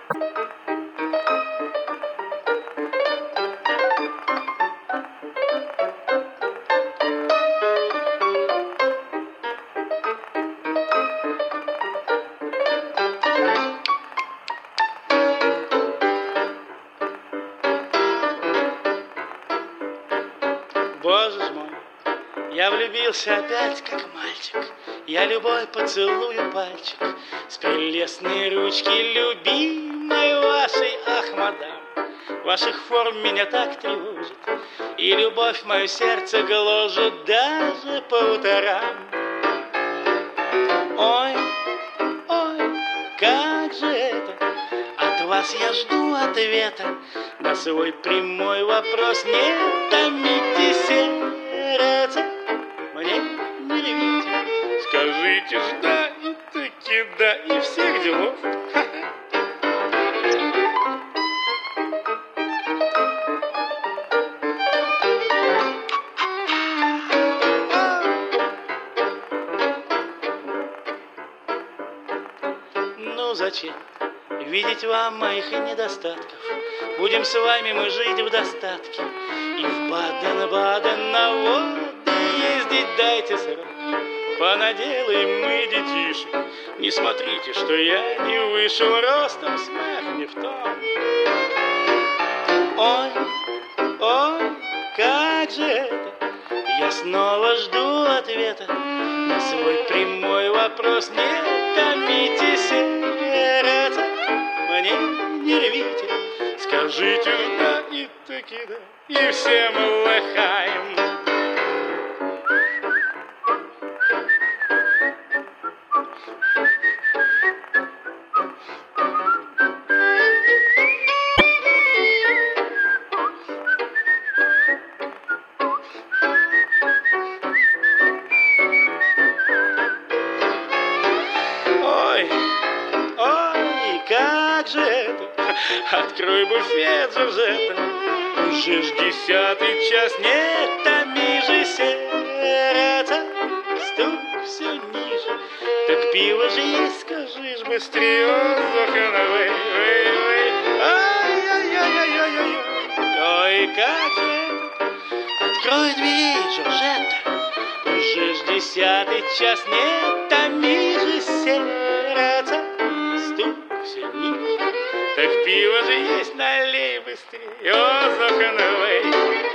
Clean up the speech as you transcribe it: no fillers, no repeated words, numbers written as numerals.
Боже ж мой, я влюбился опять, как мальчик. Я любой поцелую пальчик с прелестной ручки любимой вашей, ах, мадам. Ваших форм меня так тревожит, и любовь мое сердце гложет даже по утрам. Ой, ой, как же это? От вас я жду ответа на свой прямой вопрос. Не томите сердце, мне не ревите. Скажите ж да, и таки да, и всех делов. Ну зачем видеть вам моих недостатков? Будем с вами мы жить в достатке и в Баден-Баден на воды ездить дайте срок. Понаделаем мы детишек. Не смотрите, что я не вышел ростом, смех не в том. Ой, ой, как же это? Я снова жду ответа на свой прямой вопрос. Не томите сердце, мне не ревите. Скажите да и таки да, и все мы лыхаем. Ой, ой, как же это? Открой буфет, Жоржетта. Уже ж 10-й час, не томи же сердце. Стук все ниже. Так пиво же есть, скажи ж быстрее. Ой, ай-яй-яй-яй-яй-яй. Ой, как же это? Открой двери, Жоржетта. Уже ж 10-й час, не томи же сердце. Стук все ниже. Так пиво же есть, налей быстрее. О, Зохановой.